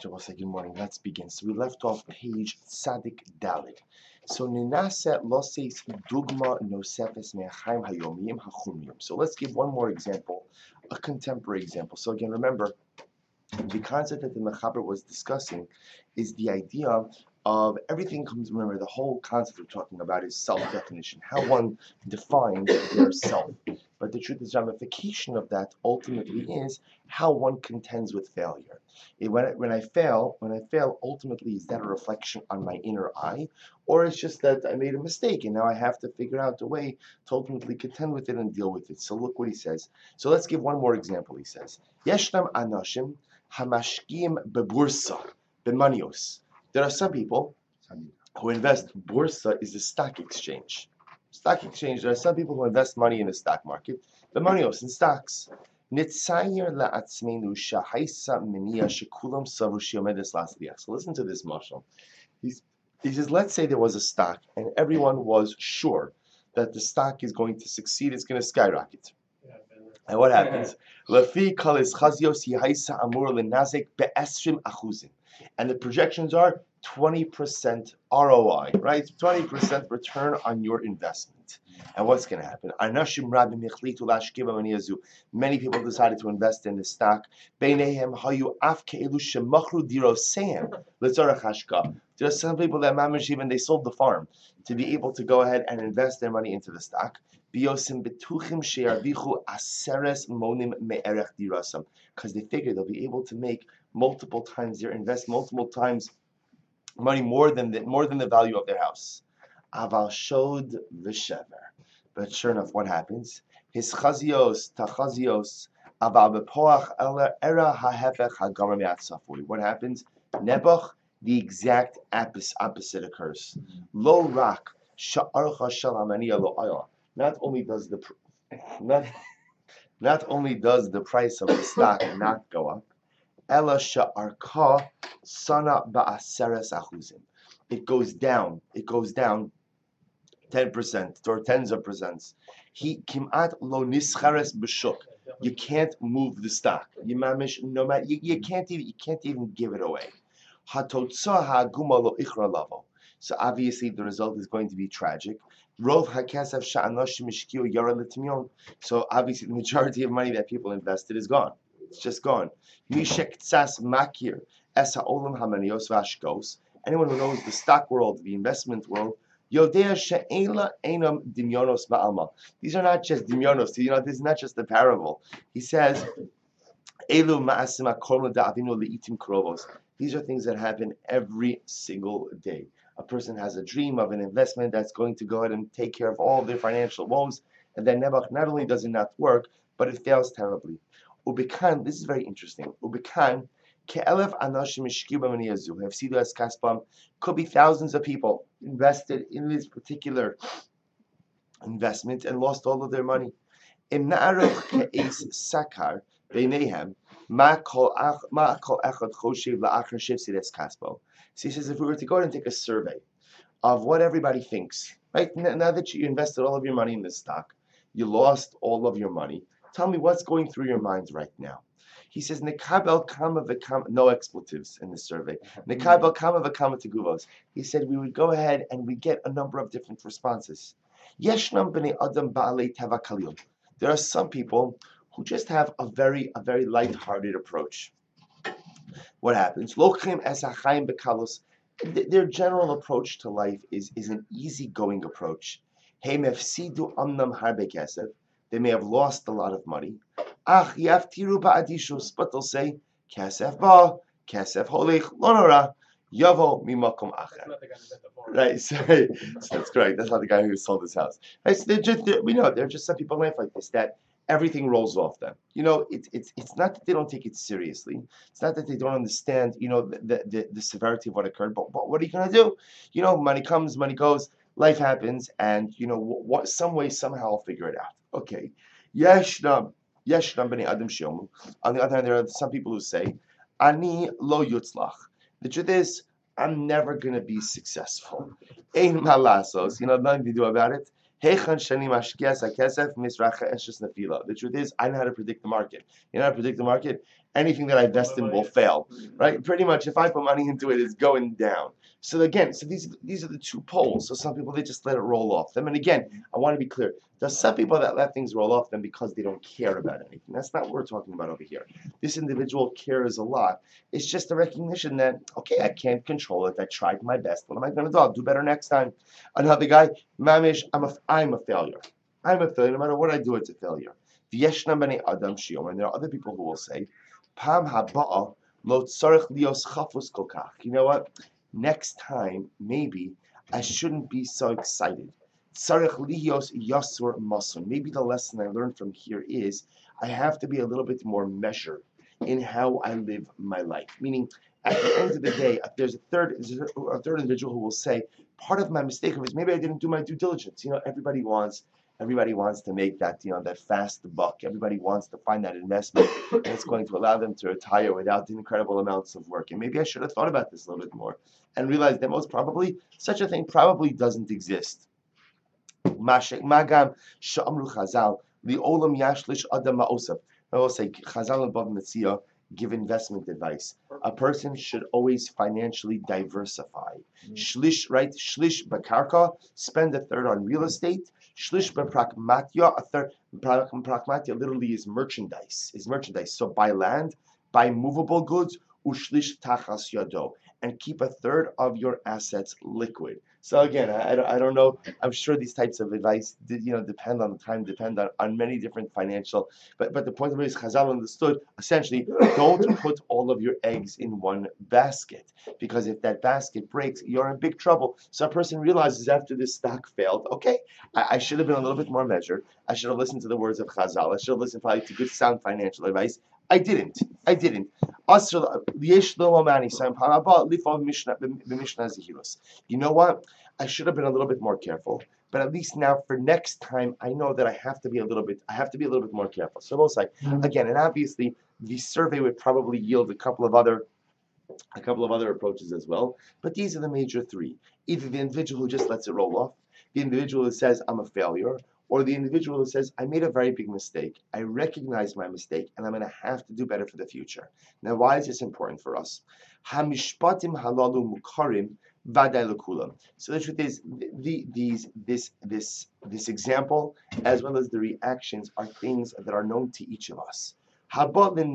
Okay, we'll say good morning. Let's begin. So we left off page Tzadik Dalit. So Ninase Loseis Dugma Nosefes Me'achaim Hayomiyim Hachumiyim. So let's give one more example, a contemporary example. So again, remember, the concept that the Mechaber was discussing is the idea of everything comes, remember, the whole concept we're talking about is self-definition, how one defines their self. But the truth is, ramification of that ultimately is how one contends with failure. When I fail, ultimately, is that a reflection on my inner eye, or it's just that I made a mistake and now I have to figure out a way to ultimately contend with it and deal with it. So look what he says. So let's give one more example. He says, Yeshnam Anashim Hamashkim Bebursa Bemanios. There are some people who invest. Bursa is the stock exchange. Stock exchange. There are some people who invest money in the stock market. Bemanios in stocks. Nitzayer la'atzmenu shahaisa menia shekulam savu shiomedes lasliach. So listen to this, Marshall. He says, let's say there was a stock and everyone was sure that the stock is going to succeed. It's going to skyrocket. And what happens? And the projections are 20% ROI, right? 20% return on your investment. And what's going to happen? Many people decided to invest in the stock. There are some people that mamish even they sold the farm to be able to go ahead and invest their money into the stock. Because they figure they'll be able to make multiple times their invest multiple times money more than the value of their house. Aval shod v'shever. But sure enough, what happens? His chazios tachazios aval bepoach era hahefech hagamar me'atzafui. What happens? Nebuch, the exact opposite occurs. Lo rak sha'archa shel amaniya lo ayah. Not only does the price of the stock not go up, ela sha'arka sana ba'aseres achuzim. It goes down 10% or tens of percents. He kimat lo nischares b'shuk. You can't move the stock. You mamish no matter you can't even give it away. Hatotza ha'aguma lo ichra lavo. So obviously the result is going to be tragic. So obviously the majority of money that people invested is gone. It's just gone. Anyone who knows the stock world, the investment world, these are not just dimyonos. This is not just a parable. He says, these are things that happen every single day. A person has a dream of an investment that's going to go ahead and take care of all of their financial woes, and then not only does it not work, but it fails terribly. Ubikan, this is very interesting. Ubikan, ke'elef anashim ishkiu b'maniyazu hefsidu es kaspam. Could be thousands of people invested in this particular investment and lost all of their money. Im na'aruch ke'es sakar beinehem ma kol echad choshev la'achar shefsid es kaspo. So he says, if we were to go and take a survey of what everybody thinks, right? Now that you invested all of your money in this stock, you lost all of your money. Tell me what's going through your minds right now. He says, "Nekabel kama v'kama." No expletives in this survey. Nekabel kama v'kama teguvos. He said we would go ahead and we get a number of different responses. Yeshnam b'nei adam ba'alei teva kalil. There are some people who just have a very light-hearted approach. What happens? Their general approach to life is an easygoing approach. They may have lost a lot of money. But they'll say, Kesef ba, Kesef holich, lonora, yavo mimakom acher. Right, so that's correct. That's not the guy who sold his house. Right, so we know there are just some people in life like this that everything rolls off them. It's not that they don't take it seriously. It's not that they don't understand, the severity of what occurred. But what are you going to do? Money comes, money goes. Life happens, and some way, somehow, I'll figure it out. Okay. Yeshnam b'nei adam shiomu. On the other hand, there are some people who say, Ani lo yutzlach. The truth is, I'm never going to be successful. Ein malasos. Nothing to do about it. The truth is, I know how to predict the market. You know how to predict the market? anything that I invest in will fail, right? Pretty much, if I put money into it, it's going down. So again, these are the two poles. So some people, they just let it roll off them. And again, I want to be clear. There's some people that let things roll off them because they don't care about anything. That's not what we're talking about over here. This individual cares a lot. It's just a recognition that, okay, I can't control it. I tried my best. What am I going to do? I'll do better next time. Another guy, Mamish, I'm a failure. I'm a failure. No matter what I do, it's a failure. V'yeshna b'nei adam shiom. And there are other people who will say, Pam haba'a lo tzarich lios chafus kol kach. You know what? Next time, maybe I shouldn't be so excited. Tzarich lios yasur masun. Maybe the lesson I learned from here is I have to be a little bit more measured in how I live my life. Meaning, at the end of the day, there's a third individual who will say, part of my mistake is maybe I didn't do my due diligence. Everybody wants to make that, that fast buck. Everybody wants to find that investment that's going to allow them to retire without incredible amounts of work. And maybe I should have thought about this a little bit more and realized that most probably such a thing probably doesn't exist. Magam sha'amru chazal li'olam yashlish adam ma'osav. I will say Chazal and Bava Metzia give investment advice. A person should always financially diversify. Shlish, right? Shlish bakarka, spend a third on real estate. Shlish b'pragmatya, a third. Pragmatya literally is merchandise. So buy land, buy movable goods. Ushlish tachas yado, and keep a third of your assets liquid. So again, I don't know. I'm sure these types of advice, depend on the time, depend on many different financial. But the point of it is, Chazal understood essentially, don't put all of your eggs in one basket, because if that basket breaks, you're in big trouble. So a person realizes after this stock failed, okay, I should have been a little bit more measured. I should have listened to the words of Chazal. I should have listened probably to good sound financial advice. I didn't. You know what? I should have been a little bit more careful. But at least now, for next time, I know that I have to be a little bit more careful. So we'll say again, and obviously, the survey would probably yield a couple of other approaches as well. But these are the major three: either the individual who just lets it roll off, the individual who says I'm a failure, or the individual who says, I made a very big mistake. I recognize my mistake, and I'm going to have to do better for the future. Now, why is this important for us? Hamishpatim halalu mukarim vaday lekulam. So the truth is, this example, as well as the reactions, are things that are known to each of us. Now,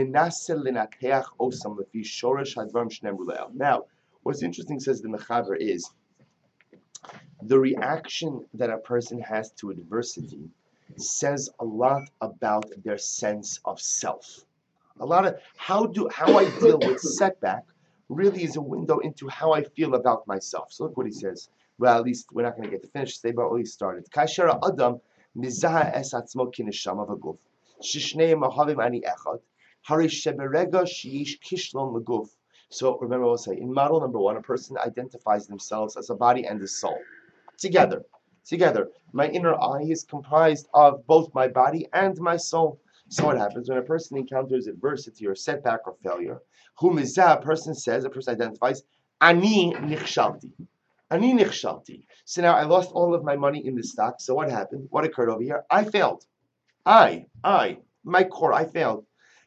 what's interesting, says the Mechaber, is the reaction that a person has to adversity says a lot about their sense of self. A lot of how I deal with setback really is a window into how I feel about myself. So look what he says. Well, at least we're not going to get to finish today, but we started. Kashera Adam mizaha es atzmo kineshama v'guf shishneim ahavim ani echad hari sheberega sheish kishlon l'guf. So remember, we'll say in model number 1, a person identifies themselves as a body and a soul. Together. My inner eye is comprised of both my body and my soul. So what happens when a person encounters adversity or setback or failure? A person identifies, Ani nichshalti. So now I lost all of my money in the stock. So what happened? What occurred over here? I failed. My core, I failed.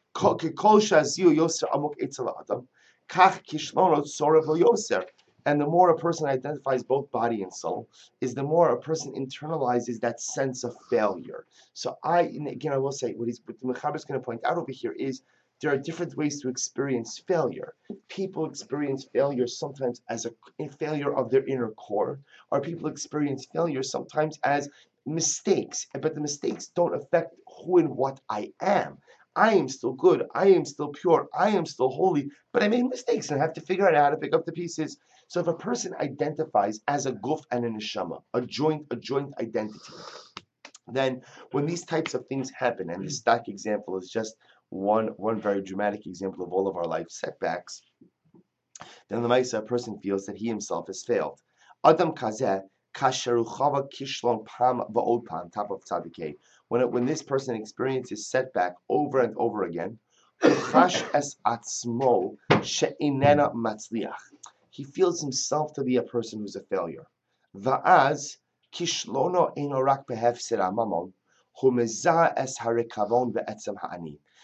And the more a person identifies both body and soul, is the more a person internalizes that sense of failure. So I will say, what the Mechaber is going to point out over here is there are different ways to experience failure. People experience failure sometimes as a failure of their inner core, or people experience failure sometimes as mistakes, but the mistakes don't affect who and what I am. I am still good, I am still pure, I am still holy, but I made mistakes and I have to figure out how to pick up the pieces. So if a person identifies as a guf and a neshama, a joint identity, then when these types of things happen, and the stock example is just one very dramatic example of all of our life setbacks, then the Maisa, a person feels that he himself has failed. Adam kazeh kasheruchava kishlon pam va'od pam, top of tzadikei. When this person experiences setback over and over again, uchash es atzmo she'inena matzliach. He feels himself to be a person who's a failure. Va'az kishlono eino rak behefser hamamon, hu mezah es harekavon ve'etzem ha'ani.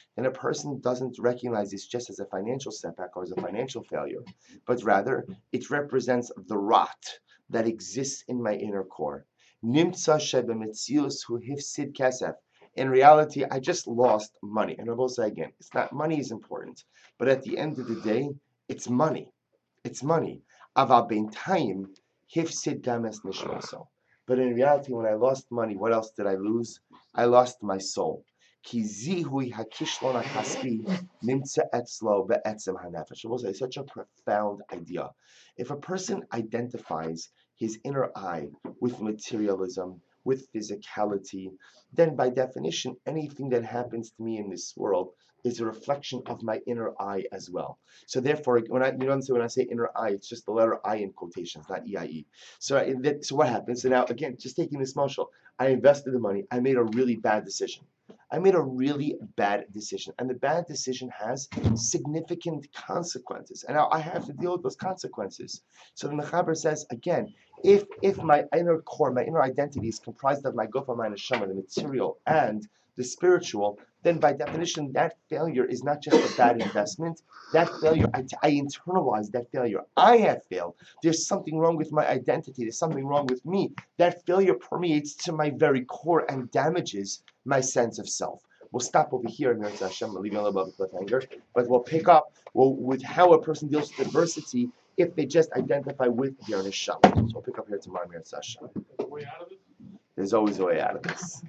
then a person doesn't recognize this just as a financial setback or as a financial failure, but rather it represents the rot that exists in my inner core. Nimtza shebemetzius hu hifsid kesef. In reality, I just lost money. And I will say again, it's not money is important, but at the end of the day, it's money. It's money. Ava time hifsid games nishmoso. But in reality, when I lost money, what else did I lose? I lost my soul. Ki zihui hakishlon hakaspi nimtza etzlo be'etzem hanefesh. I will say such a profound idea. If a person identifies his inner eye with materialism, with physicality, then by definition, anything that happens to me in this world is a reflection of my inner eye as well. So therefore, when I say inner eye, it's just the letter I in quotations, not EIE. So what happens? So now again, just taking this marshal, I invested the money. I made a really bad decision. I made a really bad decision, and the bad decision has significant consequences, and now I have to deal with those consequences. So the Mechaber says again, if my inner core, my inner identity is comprised of my gofa, my neshama, the material and the spiritual, then by definition, that failure is not just a bad investment. That failure, I internalize that failure. I have failed. There's something wrong with my identity. There's something wrong with me. That failure permeates to my very core and damages my sense of self. We'll stop over here in Mirza Hashem. We're leaving a little bit of a cliffhanger, but we'll pick up with how a person deals with adversity if they just identify with their neshama. So we'll pick up here tomorrow, Mirza Hashem. There's always a way out of this.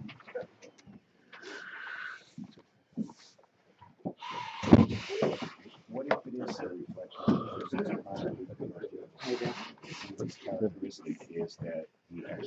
What if it is a reflection? What's characteristic is that we actually